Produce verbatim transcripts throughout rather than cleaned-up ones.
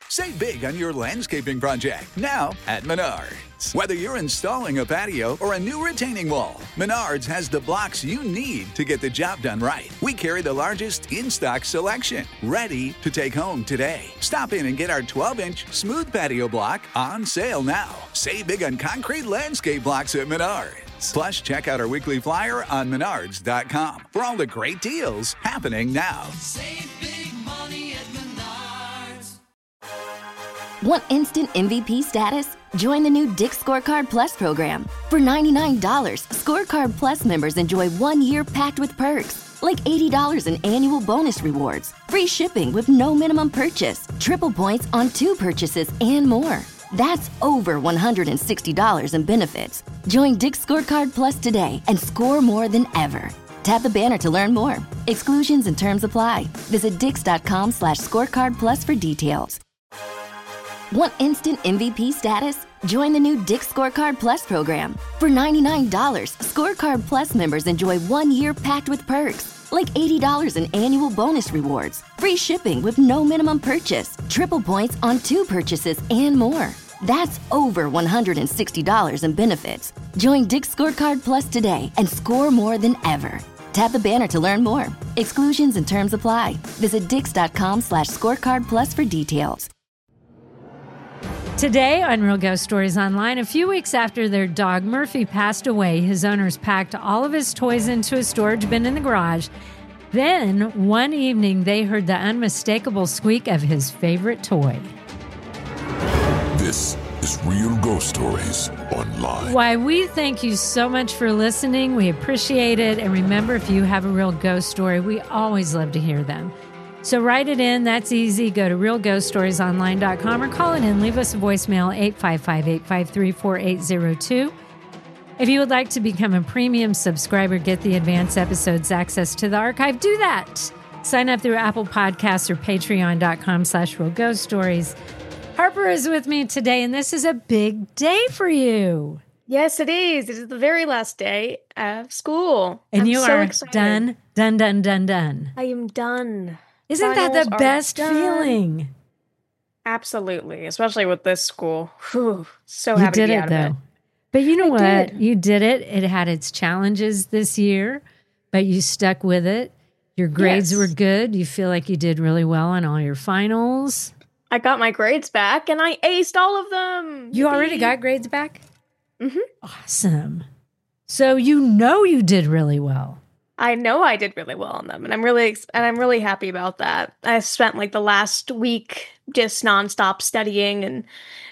Save big on your landscaping project now at Menards. Whether you're installing a patio or a new retaining wall, Menards has the blocks you need to get the job done right. We carry the largest in-stock selection, ready to take home today. Stop in and get our twelve-inch smooth patio block on sale now. Save big on concrete landscape blocks at Menards. Plus, check out our weekly flyer on menards dot com for all the great deals happening now. Save big money at Menards. Want instant M V P status? Join the new Dick's Scorecard Plus program. For ninety-nine dollars, Scorecard Plus members enjoy one year packed with perks, like eighty dollars in annual bonus rewards, free shipping with no minimum purchase, triple points on two purchases, and more. That's over one hundred sixty dollars in benefits. Join Dick's Scorecard Plus today and score more than ever. Tap the banner to learn more. Exclusions and terms apply. Visit dix.com slash scorecard plus for details. Want instant M V P status? Join the new Dick's Scorecard Plus program. For ninety-nine dollars, Scorecard Plus members enjoy one year packed with perks, like eighty dollars in annual bonus rewards, free shipping with no minimum purchase, triple points on two purchases, and more. That's over one hundred sixty dollars in benefits. Join Dick's Scorecard Plus today and score more than ever. Tap the banner to learn more. Exclusions and terms apply. Visit dix.com slash scorecard plus for details. Today on Real Ghost Stories Online, a few weeks after their dog Murphy passed away, his owners packed all of his toys into a storage bin in the garage. Then, one evening, they heard the unmistakable squeak of his favorite toy. This is Real Ghost Stories Online. Why, we thank you so much for listening. We appreciate it. And remember, if you have a real ghost story, we always love to hear them. So write it in. That's easy. Go to real ghost stories online dot com or call it in. Leave us a voicemail, eight five five, eight five three, four eight zero two. If you would like to become a premium subscriber, get the advanced episodes, access to the archive, do that. Sign up through Apple Podcasts or patreon.com slash real ghost stories. Harper is with me today, and this is a big day for you. Yes, it is. It is the very last day of school. And I'm you so are excited. done, done, done, done, done. I am done. Isn't Finals that the are best done. feeling? Absolutely, especially with this school. Whew, so You happy did to be it, out though. of it. But you know I what? did. You did it. It had its challenges this year, but you stuck with it. Your grades Yes. were good. You feel like you did really well on all your finals. I got my grades back, and I aced all of them. You already Yippee. got grades back? Mhm. Awesome. So you know you did really well. I know I did really well on them, and I'm really ex- and I'm really happy about that. I spent like the last week just nonstop studying, and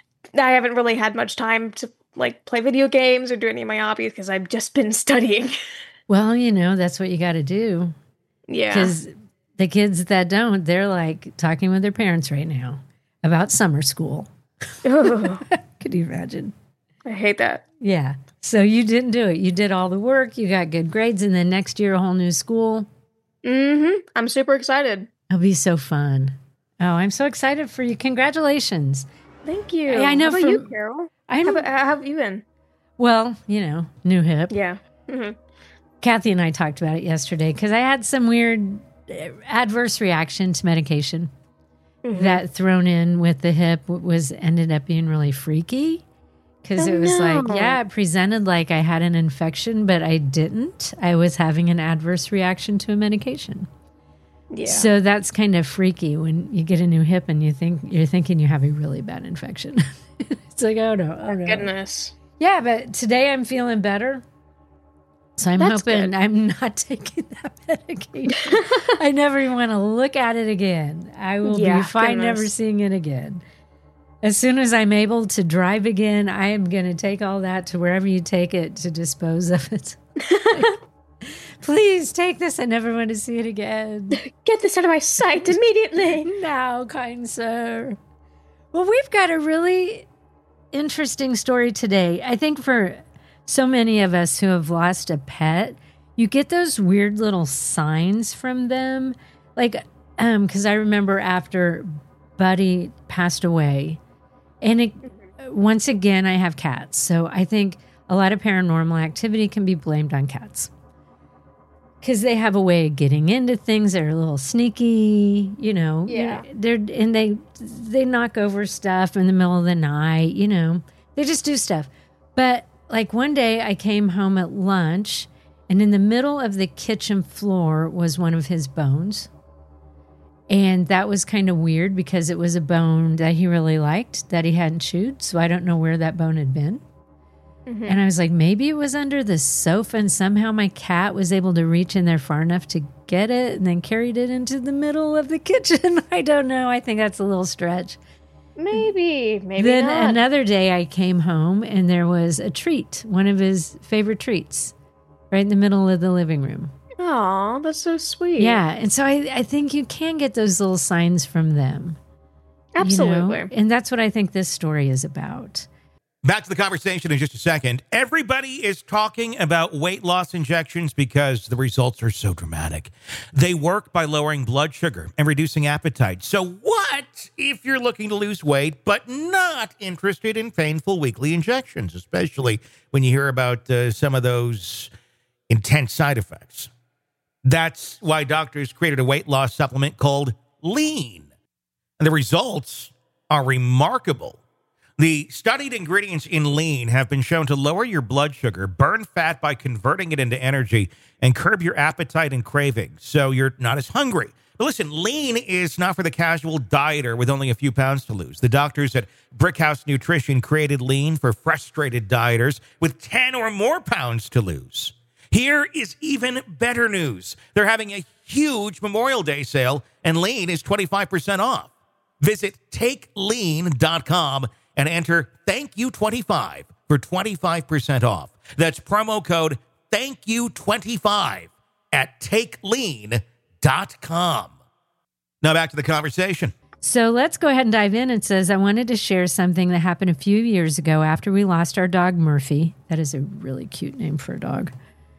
I haven't really had much time to like play video games or do any of my hobbies because I've just been studying. Well, you know, that's what you got to do. Yeah. Because the kids that don't, they're like talking with their parents right now about summer school. Ugh, Could you imagine? I hate that. Yeah. So you didn't do it. You did all the work. You got good grades. And then next year, a whole new school. Mm-hmm. I'm super excited. It'll be so fun. Oh, I'm so excited for you. Congratulations. Thank you. I- I know How about from- you, Carol? I'm, How, about, how have you been? well, you know, new hip. Yeah. Mm-hmm. Kathy and I talked about it yesterday because I had some weird uh, adverse reaction to medication Mm-hmm. that thrown in with the hip was ended up being really freaky. Because Oh, it was no. like, yeah, it presented like I had an infection, but I didn't. I was having an adverse reaction to a medication. Yeah. So that's kind of freaky when you get a new hip and you think you're thinking you have a really bad infection. It's like, oh no, oh no. Goodness. Yeah, but today I'm feeling better. So I'm That's hoping good. I'm not taking that medication. I never even want to look at it again. I will Yeah, be fine goodness. never seeing it again. As soon as I'm able to drive again, I am going to take all that to wherever you take it to dispose of it. Please take this. I never want to see it again. Get this out of my sight immediately. Now, kind sir. Well, we've got a really interesting story today. I think for so many of us who have lost a pet, you get those weird little signs from them. Like, um, because I remember after Buddy passed away, and it, once again, I have cats. So I think a lot of paranormal activity can be blamed on cats. because they have a way of getting into things. They're a little sneaky, you know. Yeah. They're and they they knock over stuff in the middle of the night, you know. They just do stuff. But like one day I came home at lunch, and in the middle of the kitchen floor was one of his bones. And that was kind of weird because it was a bone that he really liked that he hadn't chewed. So I don't know where that bone had been. Mm-hmm. And I was like, maybe it was under the sofa and somehow my cat was able to reach in there far enough to get it and then carried it into the middle of the kitchen. I don't know. I think that's a little stretch. Maybe, maybe Then not. another day I came home and there was a treat, one of his favorite treats, right in the middle of the living room. Aw, that's so sweet. Yeah. And so I, I think you can get those little signs from them. Absolutely. You know? And that's what I think this story is about. Back to the conversation in just a second. Everybody is talking about weight loss injections because the results are so dramatic. They work by lowering blood sugar and reducing appetite. So what if you're looking to lose weight but not interested in painful weekly injections, especially when you hear about uh, some of those intense side effects? That's why doctors created a weight loss supplement called Lean. And the results are remarkable. The studied ingredients in Lean have been shown to lower your blood sugar, burn fat by converting it into energy, and curb your appetite and cravings, so you're not as hungry. But listen, Lean is not for the casual dieter with only a few pounds to lose. The doctors at Brickhouse Nutrition created Lean for frustrated dieters with ten or more pounds to lose. Here is even better news. They're having a huge Memorial Day sale, and Lean is twenty-five percent off. Visit take lean dot com and enter thank you twenty-five for twenty-five percent off. That's promo code thank you twenty-five at take lean dot com. Now back to the conversation. So let's go ahead and dive in. It says, I wanted to share something that happened a few years ago after we lost our dog, Murphy. That is a really cute name for a dog.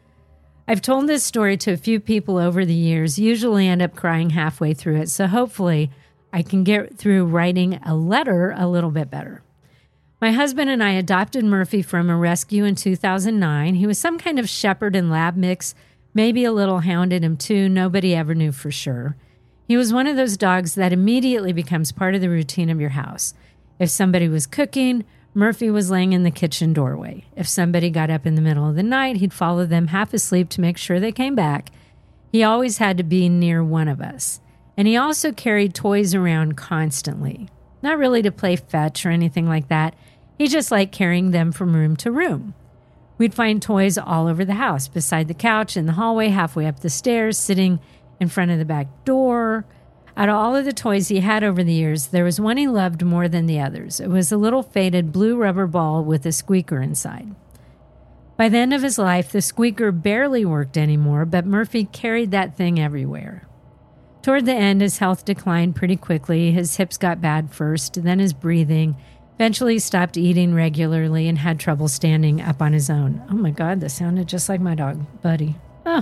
I've told this story to a few people over the years, usually end up crying halfway through it. So hopefully I can get through writing a letter a little bit better. My husband and I adopted Murphy from a rescue in two thousand nine. He was some kind of shepherd and lab mix, maybe a little hound in him too. Nobody ever knew for sure. He was one of those dogs that immediately becomes part of the routine of your house. If somebody was cooking, Murphy was laying in the kitchen doorway. If somebody got up in the middle of the night, he'd follow them half asleep to make sure they came back. He always had to be near one of us. And he also carried toys around constantly. Not really to play fetch or anything like that. He just liked carrying them from room to room. We'd find toys all over the house, beside the couch, in the hallway, halfway up the stairs, sitting in front of the back door. Out of all of the toys he had over the years, there was one he loved more than the others. It was a little faded blue rubber ball with a squeaker inside. By the end of his life, the squeaker barely worked anymore, but Murphy carried that thing everywhere. Toward the end, his health declined pretty quickly. His hips got bad first, then his breathing. Eventually he stopped eating regularly and had trouble standing up on his own. Oh my God, that sounded just like my dog, Buddy. Oh.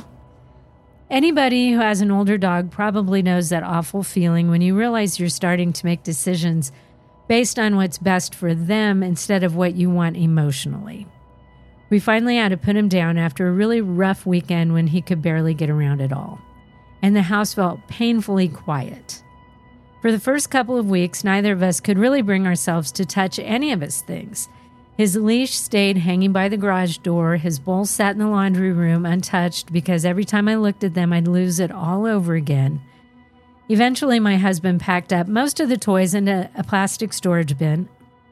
Anybody who has an older dog probably knows that awful feeling when you realize you're starting to make decisions based on what's best for them instead of what you want emotionally. We finally had to put him down after a really rough weekend when he could barely get around at all. And the house felt painfully quiet. For the first couple of weeks, neither of us could really bring ourselves to touch any of his things. His leash stayed hanging by the garage door. His bowls sat in the laundry room untouched because every time I looked at them, I'd lose it all over again. Eventually, my husband packed up most of the toys into a plastic storage bin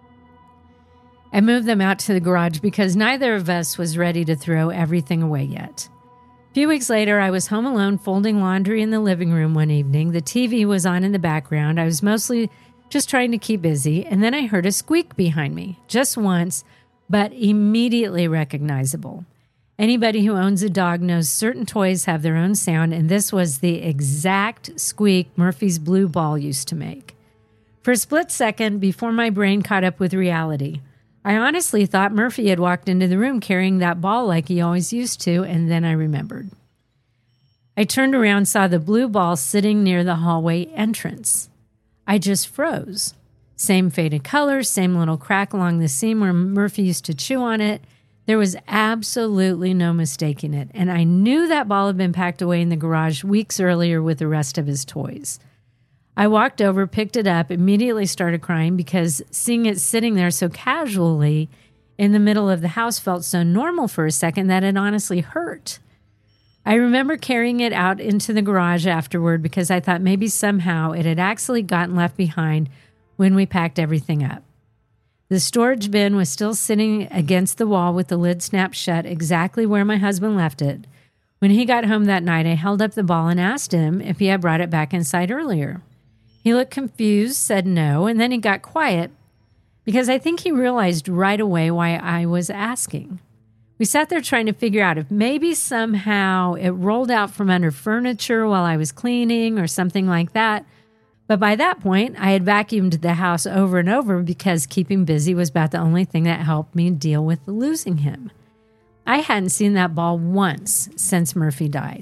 and moved them out to the garage because neither of us was ready to throw everything away yet. A few weeks later, I was home alone folding laundry in the living room one evening. The T V was on in the background. I was mostly just trying to keep busy, and then I heard a squeak behind me, just once, but immediately recognizable. Anybody who owns a dog knows certain toys have their own sound, and this was the exact squeak Murphy's blue ball used to make. For a split second, before my brain caught up with reality, I honestly thought Murphy had walked into the room carrying that ball like he always used to, and then I remembered. I turned around, saw the blue ball sitting near the hallway entrance. I just froze. Same faded color, same little crack along the seam where Murphy used to chew on it. There was absolutely no mistaking it, and I knew that ball had been packed away in the garage weeks earlier with the rest of his toys. I walked over, picked it up, immediately started crying because seeing it sitting there so casually in the middle of the house felt so normal for a second that it honestly hurt. I remember carrying it out into the garage afterward because I thought maybe somehow it had actually gotten left behind when we packed everything up. The storage bin was still sitting against the wall with the lid snapped shut exactly where my husband left it. When he got home that night, I held up the ball and asked him if he had brought it back inside earlier. He looked confused, said no, and then he got quiet because I think he realized right away why I was asking. We sat there trying to figure out if maybe somehow it rolled out from under furniture while I was cleaning or something like that. But by that point, I had vacuumed the house over and over because keeping busy was about the only thing that helped me deal with losing him. I hadn't seen that ball once since Murphy died.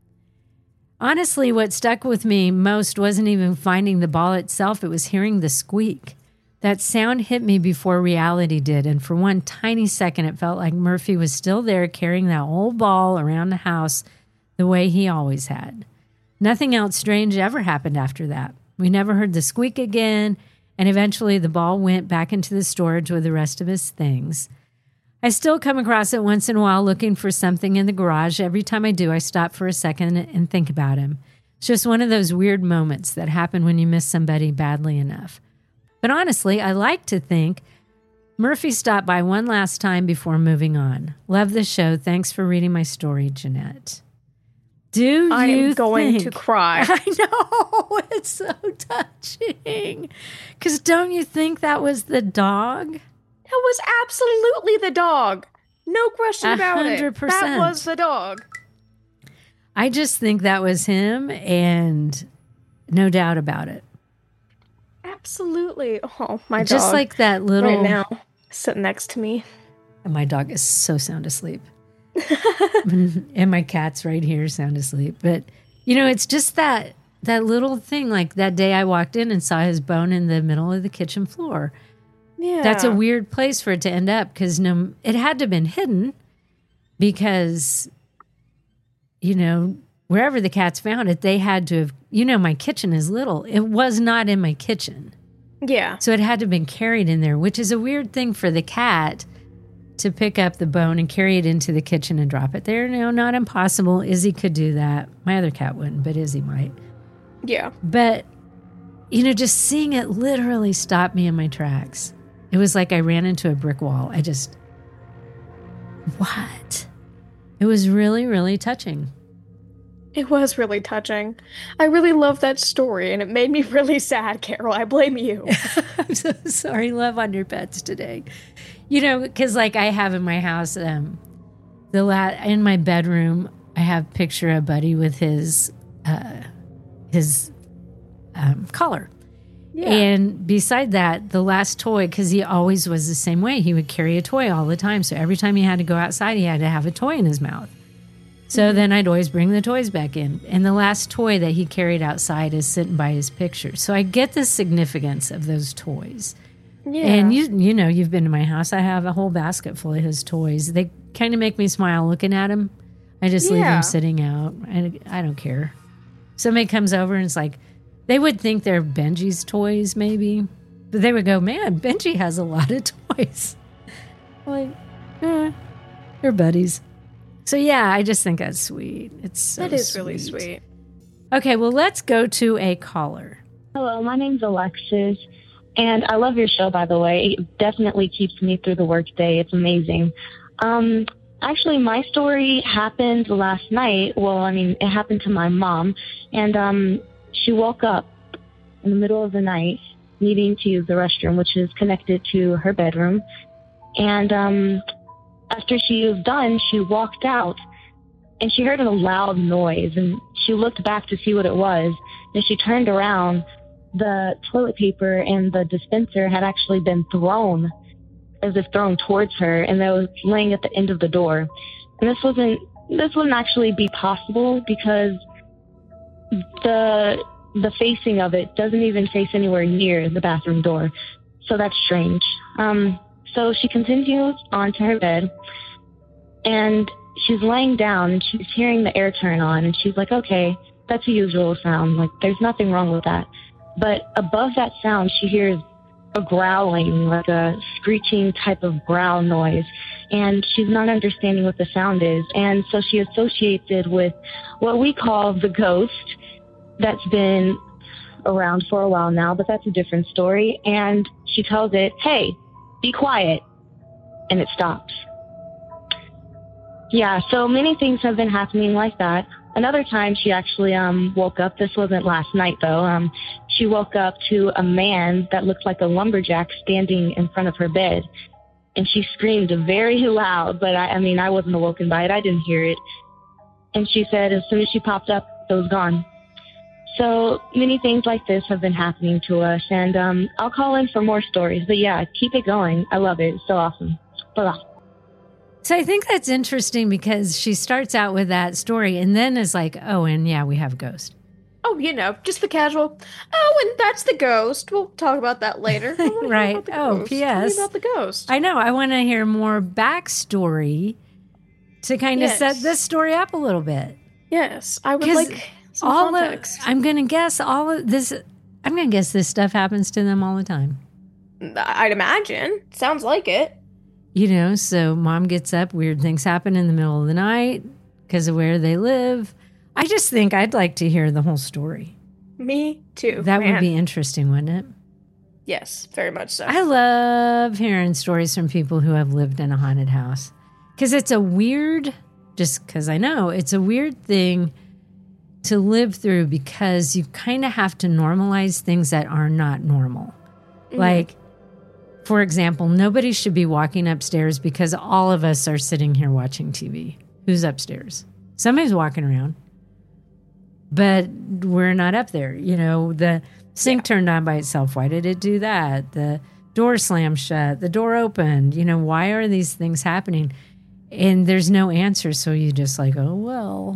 Honestly, what stuck with me most wasn't even finding the ball itself. It was hearing the squeak. That sound hit me before reality did, and for one tiny second, it felt like Murphy was still there carrying that old ball around the house the way he always had. Nothing else strange ever happened after that. We never heard the squeak again, and eventually the ball went back into the storage with the rest of his things. I still come across it once in a while looking for something in the garage. Every time I do, I stop for a second and think about him. It's just one of those weird moments that happen when you miss somebody badly enough. But honestly, I like to think Murphy stopped by one last time before moving on. Love the show. Thanks for reading my story, Jeanette. Do I you am going think, to cry. I know, it's so touching. Because don't you think that was the dog? That was absolutely the dog. No question about one hundred percent. it. That was the dog. I just think that was him, and no doubt about it. Absolutely. Oh, my dog. Just like that little... Right now, sitting next to me. And my dog is so sound asleep. And my cat's right here sound asleep. But, you know, it's just that that little thing. Like that day I walked in and saw his bone in the middle of the kitchen floor. Yeah. That's a weird place for it to end up because no, it had to have been hidden because, you know, wherever the cats found it, they had to have, you know, my kitchen is little. It was not in my kitchen. Yeah. So it had to have been carried in there, which is a weird thing for the cat to pick up the bone and carry it into the kitchen and drop it there. No, not impossible. Izzy could do that. My other cat wouldn't, but Izzy might. Yeah. But, you know, just seeing it literally stopped me in my tracks. It was like I ran into a brick wall. I just, what? It was really, really touching. It was really touching. I really love that story, and it made me really sad, Carol. I blame you. I'm so sorry. Love on your pets today. You know, because like I have in my house, um, the la- in my bedroom, I have a picture of Buddy with his uh, his um, collar. Yeah. And beside that, the last toy, because he always was the same way. He would carry a toy all the time. So every time he had to go outside, he had to have a toy in his mouth. So then I'd always bring the toys back in. And the last toy that he carried outside is sitting by his picture. So I get the significance of those toys. Yeah. And you you know, you've been to my house. I have a whole basket full of his toys. They kind of make me smile looking at him. I just yeah. leave them sitting out. I, I don't care. Somebody comes over and it's like, they would think they're Benji's toys maybe. But they would go, man, Benji has a lot of toys. Like, eh, they're buddies. So, yeah, I just think that's sweet. It's so That is sweet. really sweet. Okay, well, let's go to a caller. Hello, my name's Alexis, and I love your show, by the way. It definitely keeps me through the workday. It's amazing. Um, actually, my story happened last night. Well, I mean, it happened to my mom, and um, she woke up in the middle of the night needing to use the restroom, which is connected to her bedroom, and um after she was done, she walked out, and she heard a loud noise, and she looked back to see what it was. And she turned around. The toilet paper and the dispenser had actually been thrown, as if thrown towards her, and that was laying at the end of the door. And this wasn't, this wouldn't actually be possible because the the facing of it doesn't even face anywhere near the bathroom door. So that's strange. Um, So she continues on to her bed, And she's laying down and she's hearing the air turn on. And she's like, okay, that's a usual sound. Like, there's nothing wrong with that. But above that sound, she hears a growling, like a screeching type of growl noise. And she's not understanding what the sound is. And so she associates it with what we call the ghost that's been around for a while now, but that's a different story. And she tells it, hey, be quiet. And it stops. Yeah, so many things have been happening like that. Another time she actually um, woke up. This wasn't last night, though. Um, she woke up to a man that looked like a lumberjack standing in front of her bed. And she screamed very loud, but I, I mean, I wasn't awoken by it. I didn't hear it. And she said as soon as she popped up, it was gone. So many things like this have been happening to us. And um, I'll call in for more stories. But yeah, keep it going. I love it. It's so awesome. Bye-bye. So I think that's interesting because she starts out with that story and then is like, oh, and yeah, we have a ghost. Oh, you know, just the casual, oh, and that's the ghost. We'll talk about that later. Right. Oh, P S. About the ghost. I know. I want to hear more backstory to kind of Yes. set this story up a little bit. Yes, I would 'Cause like some all context. Of, I'm going to guess all of this. I'm going to guess this stuff happens to them all the time. I'd imagine. Sounds like it. You know, so mom gets up, weird things happen in the middle of the night because of where they live. I just think I'd like to hear the whole story. Me too. That man. would be interesting, wouldn't it? Yes, very much so. I love hearing stories from people who have lived in a haunted house because it's a weird, just because I know, it's a weird thing to live through because you kind of have to normalize things that are not normal. Mm-hmm. Like, for example, nobody should be walking upstairs because all of us are sitting here watching T V. Who's upstairs? Somebody's walking around, but we're not up there. You know, the sink yeah. turned on by itself. Why did it do that? The door slammed shut. The door opened. You know, why are these things happening? And there's no answer. So you just like, oh, well,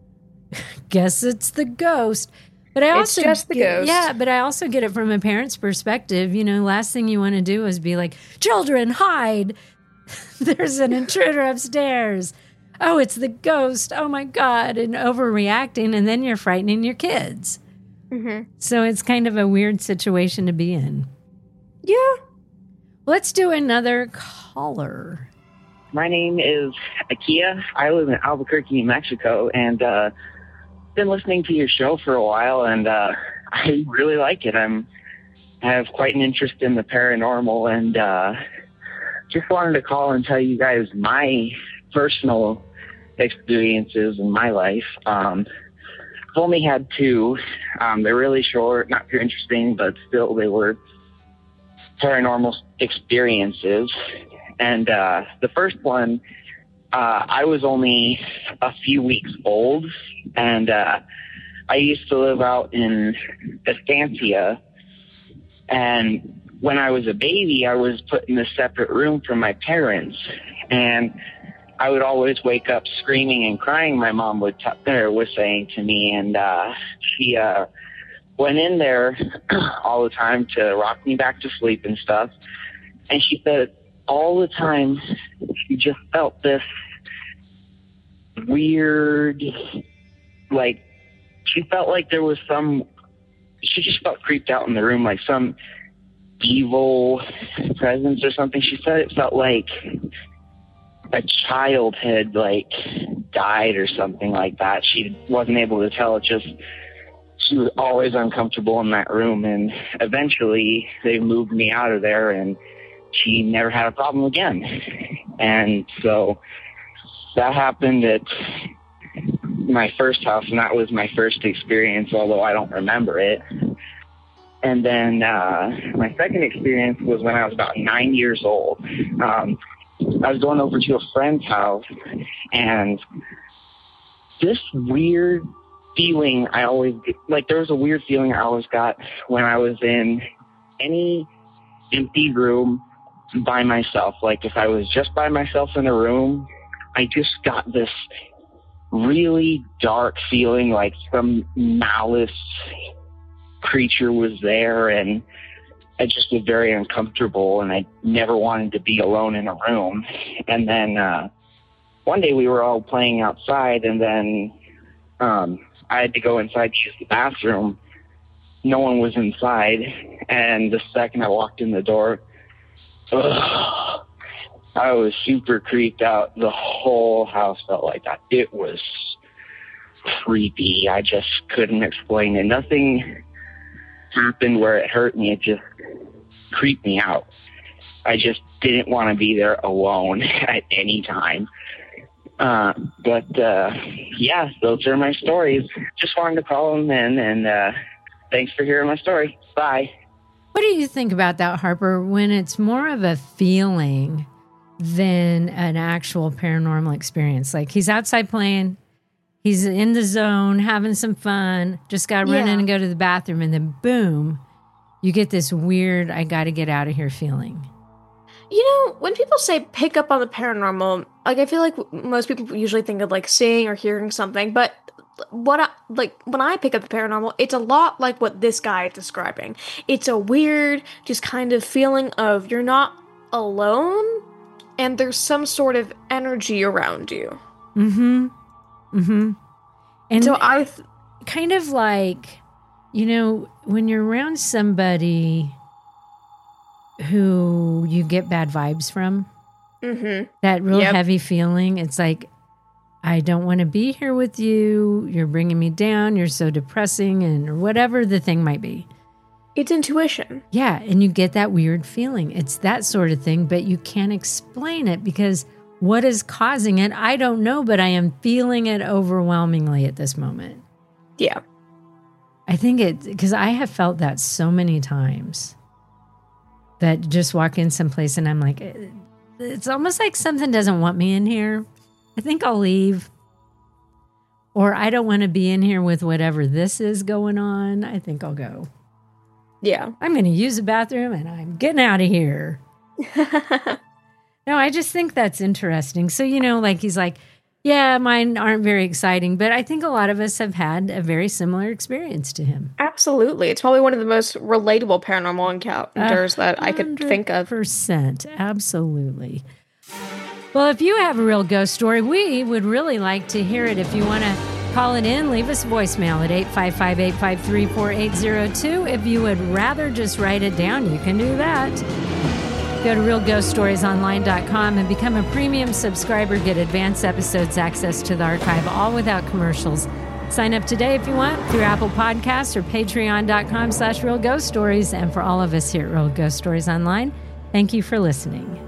guess it's the ghost. But I also it's just the get, ghost. Yeah, but I also get it from a parent's perspective. You know, last thing you want to do is be like, children, hide. There's an intruder upstairs. Oh, it's the ghost. Oh, my God. And overreacting. And then you're frightening your kids. Mm-hmm. So it's kind of a weird situation to be in. Yeah. Let's do another caller. My name is Akia. I live in Albuquerque, New Mexico, and uh been listening to your show for a while, and uh, I really like it. I'm I have quite an interest in the paranormal, and uh, just wanted to call and tell you guys my personal experiences in my life. Um, I've only had two. Um, they're really short, not too interesting, but still they were paranormal experiences. And uh, the first one, Uh, I was only a few weeks old, and uh, I used to live out in Estancia. And when I was a baby, I was put in a separate room from my parents, and I would always wake up screaming and crying. My mom would t- or was saying to me, and uh, she uh, went in there all the time to rock me back to sleep and stuff. And she said, all the time, she just felt this weird, like, she felt like there was some, she just felt creeped out in the room, like some evil presence or something. She said it felt like a child had, like, died or something like that. She wasn't able to tell. It just, she was always uncomfortable in that room, and eventually they moved me out of there, and she never had a problem again. And so that happened at my first house, and that was my first experience, although I don't remember it. And then uh, my second experience was when I was about nine years old. Um, I was going over to a friend's house, and this weird feeling I always get, like there was a weird feeling I always got when I was in any empty room by myself. Like if I was just by myself in a room, I just got this really dark feeling like some malice creature was there, and I just was very uncomfortable, and I never wanted to be alone in a room. And then uh, one day we were all playing outside, and then um, I had to go inside to use the bathroom. No one was inside, and the second I walked in the door, ugh, I was super creeped out. The whole house felt like that. It was creepy. I just couldn't explain it. Nothing happened where it hurt me. It just creeped me out. I just didn't want to be there alone at any time. Uh, but, uh, yeah, those are my stories. Just wanted to call them in, and uh, thanks for hearing my story. Bye. What do you think about that, Harper, when it's more of a feeling than an actual paranormal experience? Like, he's outside playing, he's in the zone, having some fun, just got to run Yeah. in and go to the bathroom, and then boom, you get this weird, I got to get out of here feeling. You know, when people say pick up on the paranormal, like, I feel like most people usually think of like seeing or hearing something, but what I, like when I pick up the paranormal, it's a lot like what this guy is describing. It's a weird, just kind of feeling of you're not alone, and there's some sort of energy around you. Mm-hmm. Mm-hmm. And so I th- kind of like, you know, when you're around somebody who you get bad vibes from, mm-hmm. that real Yep. heavy feeling, it's like, I don't want to be here with you. You're bringing me down. You're so depressing, and or whatever the thing might be. It's intuition. Yeah, and you get that weird feeling. It's that sort of thing, but you can't explain it because what is causing it, I don't know, but I am feeling it overwhelmingly at this moment. Yeah. I think it, because I have felt that so many times that just walk in someplace and I'm like, it- it's almost like something doesn't want me in here. I think I'll leave. Or I don't want to be in here with whatever this is going on. I think I'll go. Yeah. I'm going to use the bathroom and I'm getting out of here. No, I just think that's interesting. So, you know, like he's like, yeah, mine aren't very exciting, but I think a lot of us have had a very similar experience to him. Absolutely. It's probably one of the most relatable paranormal encounters that I could think of. Percent, absolutely. Well, if you have a real ghost story, we would really like to hear it. If you want to call it in, leave us a voicemail at eight five five, eight five three, four eight zero two. If you would rather just write it down, you can do that. Go to real ghost stories online dot com and become a premium subscriber. Get advanced episodes, access to the archive, all without commercials. Sign up today if you want through Apple Podcasts or patreon.com slash real ghost stories. And for all of us here at Real Ghost Stories Online, thank you for listening.